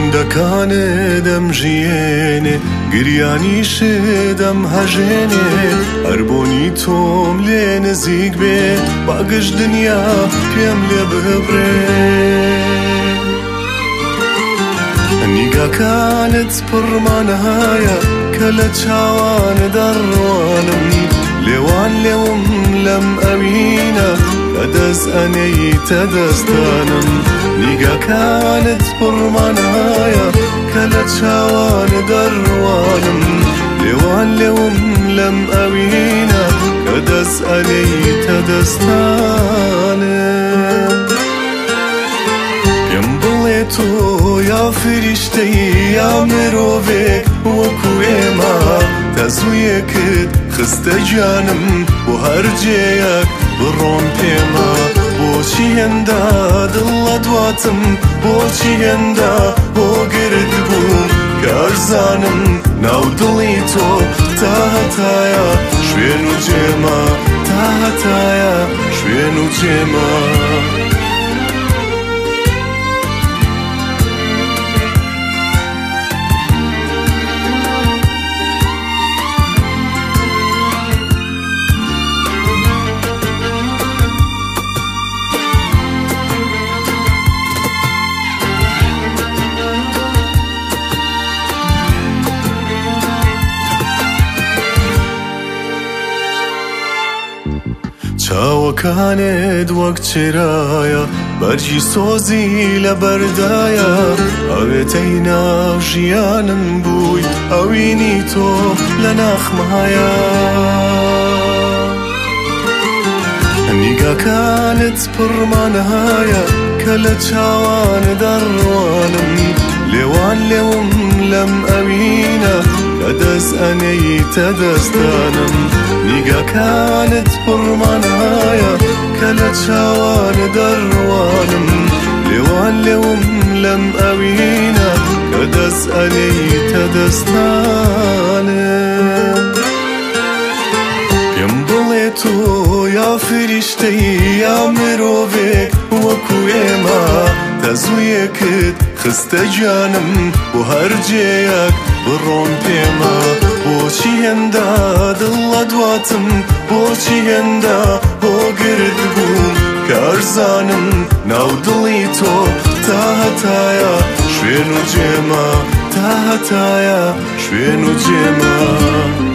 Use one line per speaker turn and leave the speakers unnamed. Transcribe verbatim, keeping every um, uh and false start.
گوندەکانێ دەمژیێنێ گریانیشێ دەمهەژێنێ هەر بۆنی تۆم لێ نزیک بێ باگەش دنیا پێم لێ ببڕێ نیگاکانت پڕمانەهایە کە لە چاواندا ڕوانم لێوان لێوم لەم ئەوینە کە دەست ئەنەیتە دەستانم نیگاکانت پڕمانەهایە کە لە چاواندا ڕوانم لێوان لێوم لەم ئەوینە کە دەست ئەنەیتە دەستانم پێم بڵێ تۆ یا فریشتەی یا مرۆڤێک وەکو ئێمە تەزوویەکت خستە گیانم بۆ هەر جێیەک بڕۆم پێمە بۆچی هێندا دڵ لە دواتم بۆچی هێندا بۆ گرت بووم کە ئەرزانم ناو دڵی تۆ تا هەتایە شوێن و جێمە تا هەتایە شوێن و جێمە چاوەکانت وەک چێرایە بەرگی سۆزی لە بەردایە ئەوێتەی ناو ژیانم بووی ئەوینی تۆ لە ناخمایە نیگاکانت پڕمانەهایە کە لە چاواندا ڕوانم لێوان لێوم لەم ئەوینە کە دەست ئەنەیتە دەستانم نیگاکانت پڕمانەهایە کە لە چاواندا ڕوانم لێوان لێوم لەم ئەوینە کە دەست ئەنەیتە دەستانم پێم بڵێ تۆ یا فریشتەی یا مرۆڤێک وەکو ئێمە تەزوویەکت خستە گیانم بۆ هەر جێیەک بڕۆم پێمە بۆچی هێندا دڵ لە دواتم بۆچی هێندا بۆ گرت بووم کە ئەرزانم ناو دڵی تۆ تا هەتایە شوێن و جێمە تا هەتایە شوێن و جێمە